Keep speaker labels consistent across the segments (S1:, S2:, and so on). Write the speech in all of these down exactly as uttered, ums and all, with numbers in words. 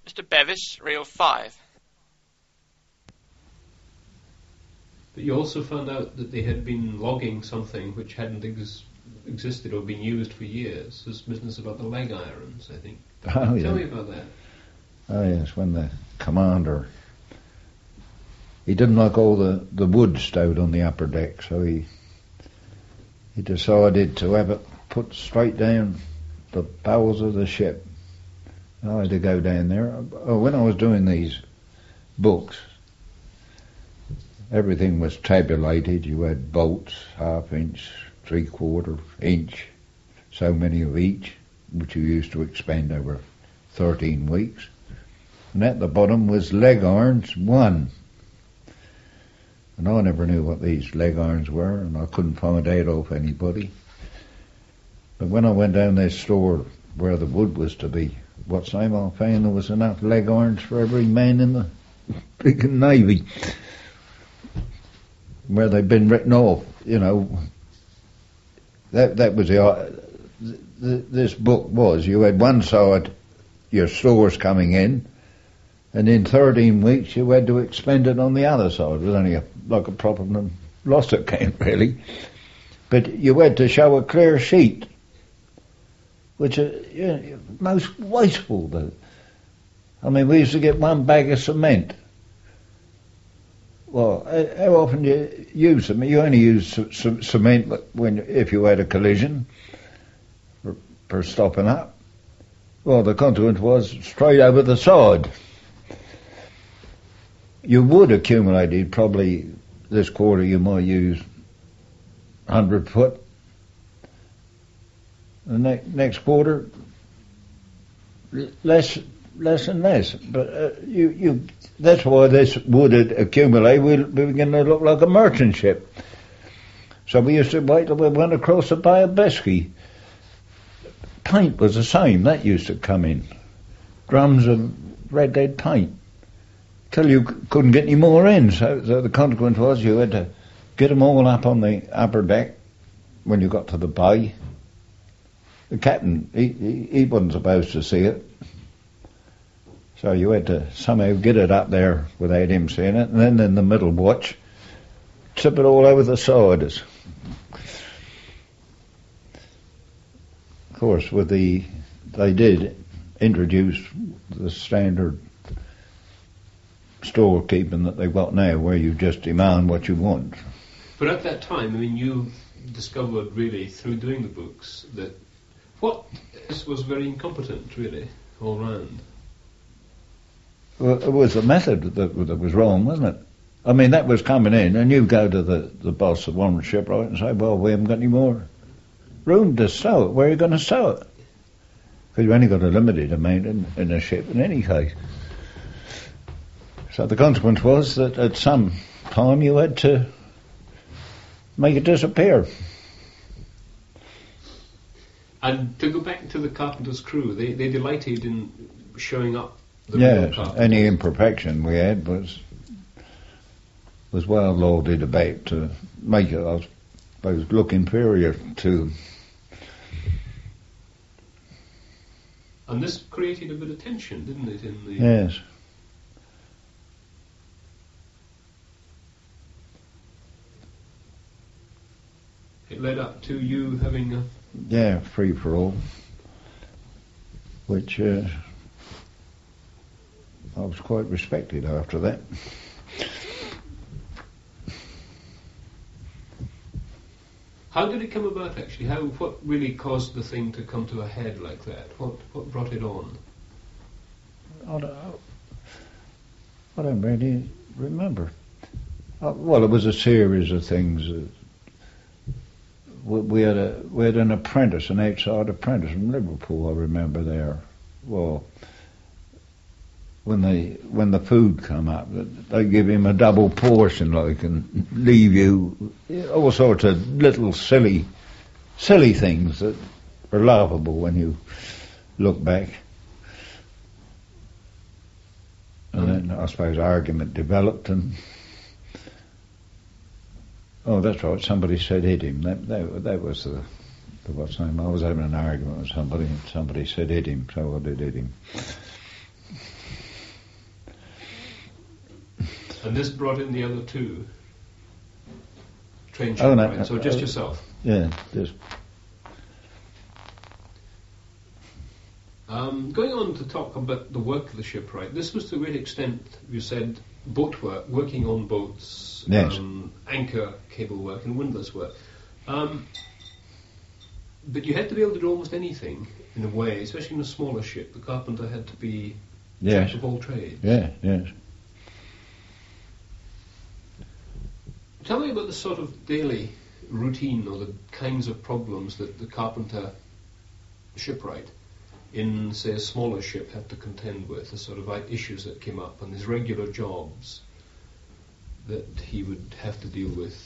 S1: Mister Bevis, reel five.
S2: But you also found out that they had been logging something which hadn't ex- existed or been used for years. This business about the leg irons, I think.
S3: Oh, yeah.
S2: Tell me about that.
S3: Oh, yes, when the commander, he didn't like all the, the wood stowed on the upper deck, so he he decided to have it put straight down the bowels of the ship. I had to go down there. Oh, when I was doing these books, everything was tabulated. You had bolts, half inch, three quarter inch, so many of each, which you used to expend over thirteen weeks. And at the bottom was leg irons, one. And I never knew what these leg irons were, and I couldn't find out off anybody. But when I went down this store where the wood was to be, what's name, I found there was enough leg irons for every man in the big Navy, where they'd been written off, you know. That that was the, uh, th- this book was, you had one side, your stores coming in, and in thirteen weeks you had to expend it on the other side. It was only a, like a profit and loss account, really. But you had to show a clear sheet, which is you know, most wasteful. Though. I mean, we used to get one bag of cement. Well, how often do you use them? You only use c- c- cement when if you had a collision for, for stopping up. Well, the consequence was straight over the side. You would accumulate probably this quarter. You might use one hundred foot. The ne- next quarter, less, less and less. But uh, you, you. That's why this wood had accumulated. We, we were going to look like a merchant ship. So we used to wait till we went across the Bay of Biscay. Paint was the same. That used to come in. Drums of red lead paint. Till you c- couldn't get any more in. So, so the consequence was you had to get them all up on the upper deck when you got to the bay. The captain, he, he, he wasn't supposed to see it. So you had to somehow get it up there without him seeing it, and then in the middle watch, tip it all over the sides. Of course, with the, they did introduce the standard storekeeping that they've got now, where you just demand what you want.
S2: But at that time, I mean, you discovered really through doing the books that what this was very incompetent, really, all round.
S3: Well, it was the method that, that was wrong, wasn't it? I mean, that was coming in, and you go to the, the boss of one shipwright and say, well, we haven't got any more room to sew it. Where are you going to sew it? Because you've only got a limited amount in, in a ship in any case. So the consequence was that at some time you had to make it disappear.
S2: And to go back to the carpenter's crew, they, they delighted in showing up the
S3: yeah,
S2: real carpenters.
S3: Any imperfection we had was was well lauded about to make it, I suppose, look inferior to.
S2: And this created a bit of tension, didn't it? In the
S3: yes.
S2: It led up to you having a
S3: yeah free for all, which uh, I was quite respected after that.
S2: How did it come about, actually? How what really caused the thing to come to a head like that? What what brought it on?
S3: I don't, I don't really remember. Uh, well, it was a series of things. Uh, we, we had a we had an apprentice, an outside apprentice from Liverpool. I remember there. Well, when they when the food come up, they give him a double portion, like, and leave you all sorts of little silly, silly things that are laughable when you look back. And then I suppose argument developed, and oh, that's right. Somebody said hit him. That that, that was the, the what's name. I was having an argument with somebody, and somebody said hit him, so I did hit him.
S2: And this brought in the other two train
S3: Oh, no,
S2: shipwrights, so just
S3: uh,
S2: yourself.
S3: Yeah, just
S2: Um, going on to talk about the work of the shipwright, this was to a great extent, you said, boat work, working on boats,
S3: Yes.
S2: um, anchor cable work and windlass work. Um, but you had to be able to do almost anything, in a way, especially in a smaller ship. The carpenter had to be
S3: yes,
S2: jack of all trades.
S3: yeah, yes.
S2: Tell me about the sort of daily routine or the kinds of problems that the carpenter shipwright in, say, a smaller ship had to contend with, the sort of like issues that came up and his regular jobs that he would have to deal with.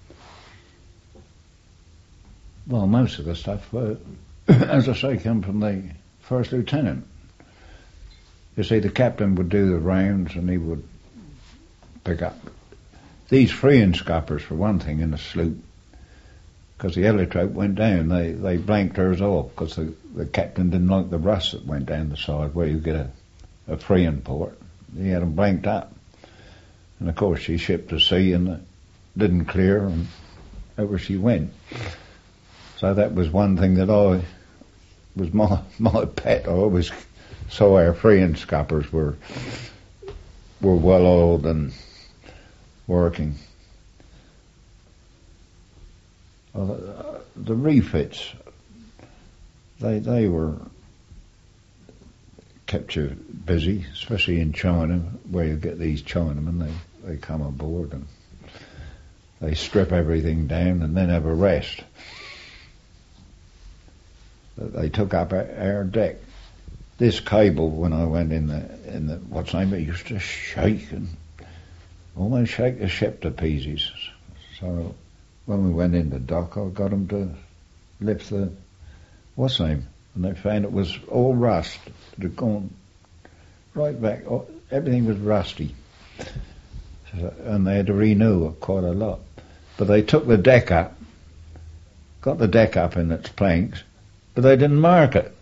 S3: Well, most of the stuff, uh, as I say, come from the first lieutenant. You see, the captain would do the rounds and he would pick up these freeing scuppers, for one thing, in the sloop, because the heliotrope went down. They they blanked hers off because the, the captain didn't like the rust that went down the side where you get a, a freeing port. He had them blanked up. And of course she shipped to sea and it didn't clear and over she went. So that was one thing that I was my my pet. I always saw our freeing scuppers were were well oiled and working. Well, the, the refits, they they were kept you busy, especially in China, where you get these Chinamen. They they come aboard and they strip everything down and then have a rest. They took up our, our deck. This cable, when I went in the in the what's name, it used to shake and almost shake the ship to pieces. So when we went into dock, I got them to lift the what's name, and they found it was all rust. It had gone right back. Everything was rusty, so, and they had to renew it quite a lot. But they took the deck up, got the deck up in its planks, but they didn't mark it.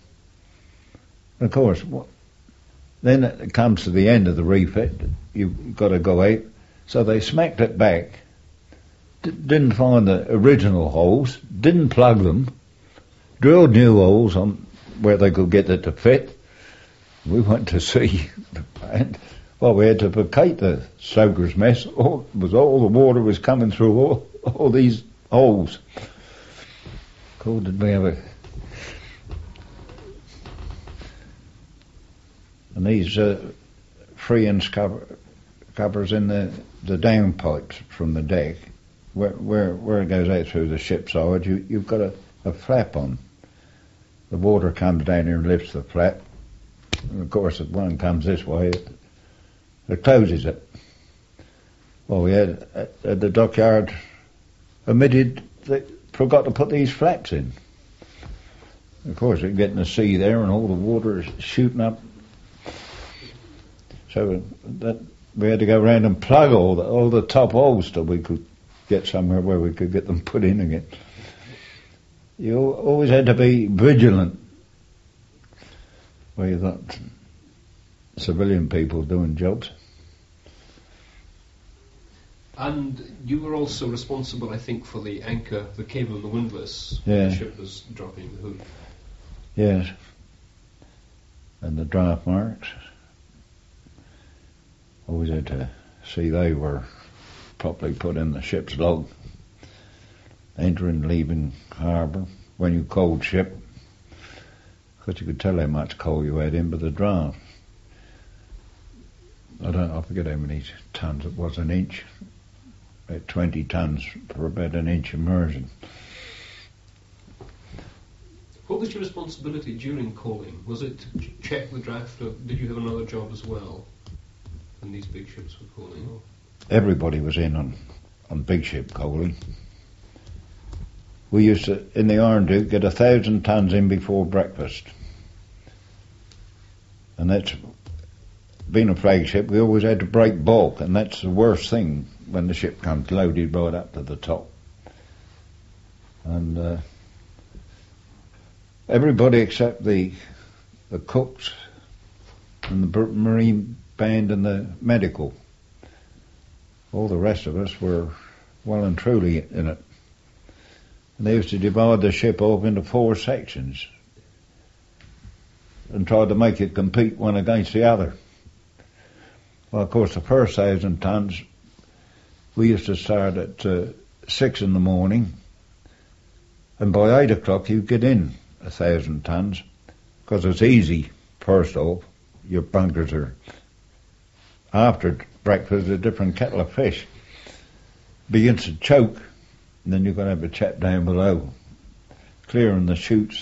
S3: Of course, then it comes to the end of the refit. You've got to go out. So they smacked it back. D- didn't find the original holes. Didn't plug them. Drilled new holes on where they could get it to fit. We went to sea, and well, we had to vacate the soaker's mess. All, was all the water was coming through all, all these holes. Cool, did we have a And these uh, freeing cover, covers in the, the downpipes from the deck, where where where it goes out through the ship side, you, you've got a, a flap on. The water comes down here and lifts the flap. And of course, if one comes this way, it, it closes it. Well, we had at, at the dockyard omitted, they forgot to put these flaps in. Of course, you get in the sea there and all the water is shooting up. So that we had to go around and plug all the all the top holes till we could get somewhere where we could get them put in again. You always had to be vigilant where you got civilian people doing jobs.
S2: And you were also responsible, I think, for the anchor, the cable and the windlass when
S3: Yeah.
S2: the ship was dropping the hook.
S3: Yes. And the draft marks. Always had to see they were properly put in the ship's log. Entering, leaving harbour, when you coaled ship, because you could tell how much coal you had in by the draft. I don't I forget how many tons it was an inch. About twenty tons for about an inch immersion.
S2: What was your responsibility during coaling? Was it to ch- check the draft, or did you have another job as well when these big ships were coaling?
S3: Everybody was in on, on big ship coaling. We used to, in the Iron Duke, get a thousand tons in before breakfast. And that's, being a flagship, we always had to break bulk, and that's the worst thing when the ship comes loaded right up to the top. And uh, everybody except the the cooks and the marine band and the medical, All the rest of us were well and truly in it. And they used to divide the ship up into four sections and try to make it compete one against the other. Well, of course, the first thousand tons, we used to start at uh, six in the morning, and by eight o'clock you get in a thousand tons, because it's easy, first off. Your bunkers are, after breakfast, a different kettle of fish. Begins to choke, and then you've got to have a chat down below, clearing the chutes.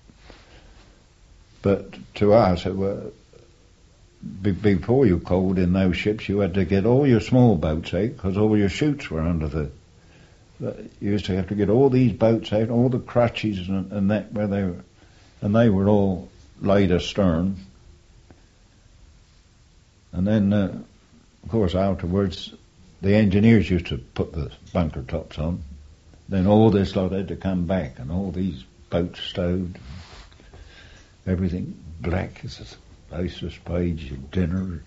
S3: But to us, it were, be, before you coaled in those ships, you had to get all your small boats out, because all your chutes were under the, the... You used to have to get all these boats out, all the crutches and, and that, where they were, and they were all laid astern. And then, uh, of course, afterwards, the engineers used to put the bunker tops on. Then all this lot had to come back, and all these boats stowed. Everything black as a ace of spades, dinner.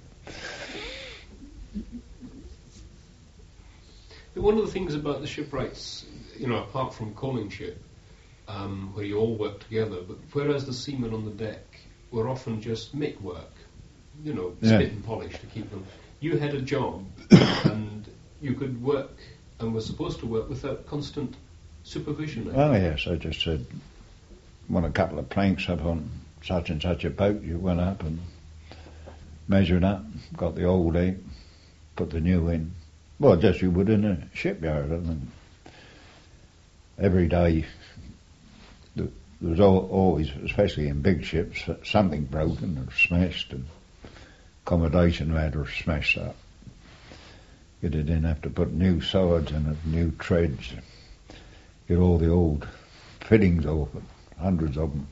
S2: One of the things about the shipwrights, you know, apart from coaling ship, um, where you all work together, but whereas the seamen on the deck were often just make work, you know,
S3: Yeah.
S2: spit and polish to keep them. You had a job, and you could work, and were supposed to work without constant supervision.
S3: Oh yes, I just said, want a couple of planks up on such and such a boat. You went up and measured up, got the old out, put the new in. Well, just you would in a shipyard. I mean, every day there was always, especially in big ships, something broken or smashed, and accommodation had or smashed up. You didn't have to put new swords in it, new treads, get all the old fittings off it, hundreds of them.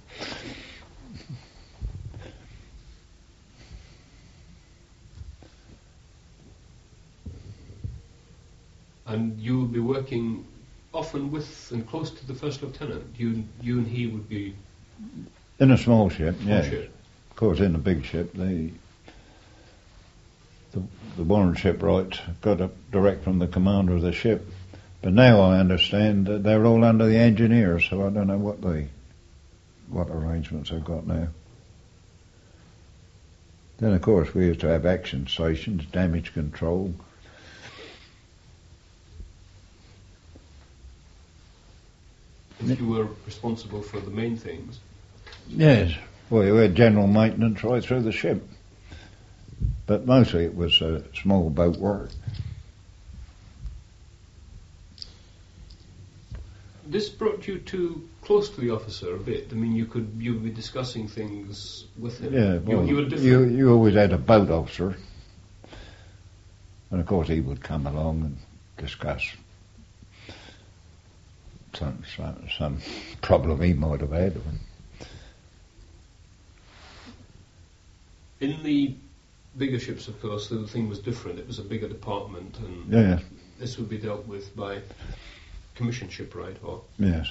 S2: And you would be working often with and close to the first lieutenant. You, you and he would be
S3: in a small ship.
S2: small
S3: Yeah.
S2: ship.
S3: Of course, in a big ship, they the the warrant shipwright got up direct from the commander of the ship. But now I understand that they're all under the engineers, so I don't know what they what arrangements they've got now. Then, of course, we used to have action stations, damage control.
S2: If you were responsible for the main things.
S3: Yes. Well, you had general maintenance right through the ship. But mostly it was uh, small boat work.
S2: This brought you too close to the officer a bit. I mean, you could you would be discussing things with him.
S3: Yeah, well,
S2: you, you were different.
S3: You, you always had a boat officer. And of course he would come along and discuss some, some, some problem he might have had.
S2: In the bigger ships, of course, the thing was different. It was a bigger department, and
S3: Yeah.
S2: this would be dealt with by commission shipwright or
S3: Yes.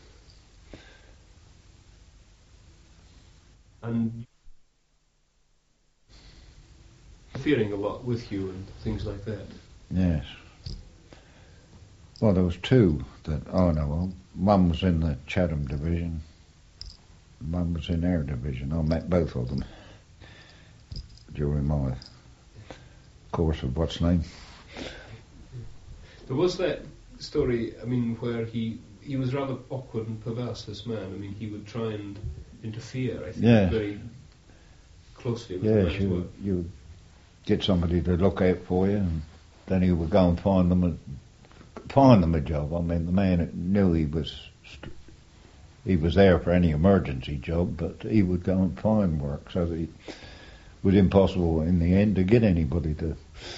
S2: and interfering a lot with you and things like that.
S3: Yes. Well, there was two that I know of. One was in the Chatham division. One was in our division. I met both of them during my course of what's name.
S2: There was that story, I mean, where he he was rather awkward and perverse, this man. I mean, he would try and interfere, I think,
S3: Yeah.
S2: very closely with the
S3: Yes,
S2: man's
S3: you
S2: work.
S3: you get somebody to look out for you, and then he would go and find them a find them a job. I mean, the man knew he was st- he was there for any emergency job, but he would go and find work, so that it was impossible in the end to get anybody to.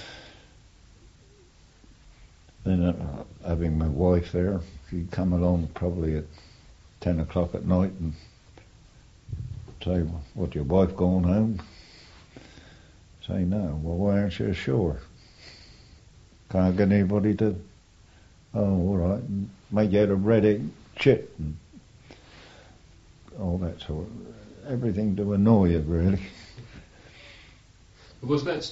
S3: Then uh, having my wife there, she'd come along probably at ten o'clock at night and say, "What, your wife going home?" Say, "No." "Well, why aren't you sure?" "Can't get anybody to." "Oh, all right." And make you out a red egg chip and all that sort of, everything to annoy you, really.
S2: Was that